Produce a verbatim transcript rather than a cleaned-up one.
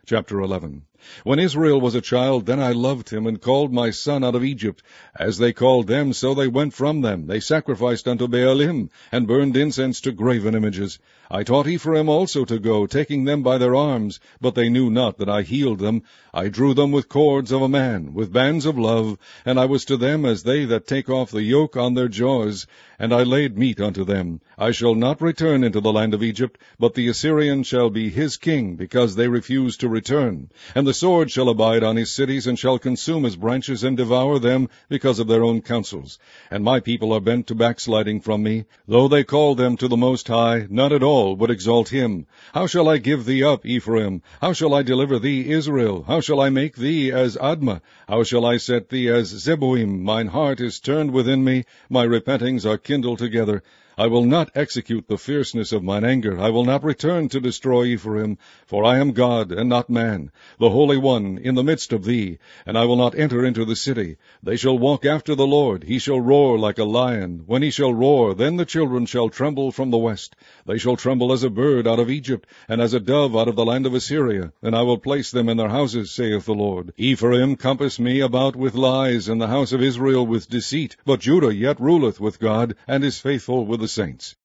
Chapter eleven. When Israel was a child, then I loved him, and called my son out of Egypt. As they called them, so they went from them. They sacrificed unto Baalim, and burned incense to graven images. I taught Ephraim also to go, taking them by their arms, but they knew not that I healed them. I drew them with cords of a man, with bands of love, and I was to them as they that take off the yoke on their jaws, and I laid meat unto them. I shall not return into the land of Egypt, but the Assyrian shall be his king, because they refuse to return. And the sword shall abide on his cities, and shall consume his branches, and devour them, because of their own counsels. And my people are bent to backsliding from me. Though they call them to the Most High, none at all would exalt him. How shall I give thee up, Ephraim? How shall I deliver thee, Israel? How shall I make thee as Admah? How shall I set thee as Zeboim? Mine heart is turned within me, my repentings are kindled together. I will not execute the fierceness of mine anger. I will not return to destroy Ephraim, for I am God, and not man, the Holy One in the midst of thee, and I will not enter into the city. They shall walk after the Lord. He shall roar like a lion. When he shall roar, then the children shall tremble from the west. They shall tremble as a bird out of Egypt, and as a dove out of the land of Assyria. And I will place them in their houses, saith the Lord. Ephraim compassed me about with lies, and the house of Israel with deceit. But Judah yet ruleth with God, and is faithful with the saints.